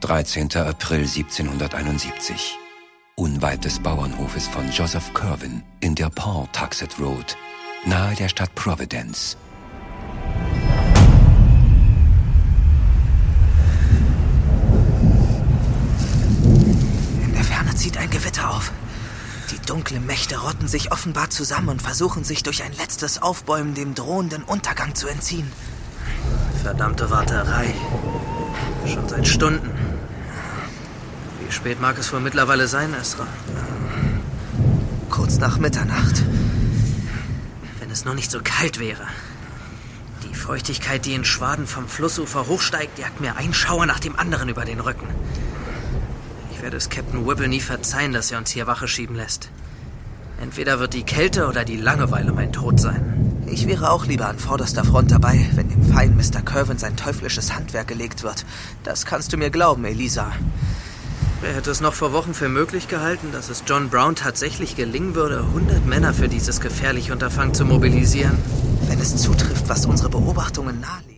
13. April 1771. Unweit des Bauernhofes von Joseph Curwen in der Pawtuxet Road, nahe der Stadt Providence. In der Ferne zieht ein Gewitter auf. Die dunklen Mächte rotten sich offenbar zusammen und versuchen sich durch ein letztes Aufbäumen dem drohenden Untergang zu entziehen. Verdammte Warterei. Schon seit Stunden. Wie spät mag es wohl mittlerweile sein, Ezra? Kurz nach Mitternacht. Wenn es nur nicht so kalt wäre. Die Feuchtigkeit, die in Schwaden vom Flussufer hochsteigt, jagt mir ein Schauer nach dem anderen über den Rücken. Ich werde es Captain Whipple nie verzeihen, dass er uns hier Wache schieben lässt. Entweder wird die Kälte oder die Langeweile mein Tod sein. Ich wäre auch lieber an vorderster Front dabei, wenn dem Feind Mr. Curwen sein teuflisches Handwerk gelegt wird. Das kannst du mir glauben, Elisa. Wer hätte es noch vor Wochen für möglich gehalten, dass es John Brown tatsächlich gelingen würde, 100 Männer für dieses gefährliche Unterfangen zu mobilisieren? Wenn es zutrifft, was unsere Beobachtungen nahelegen.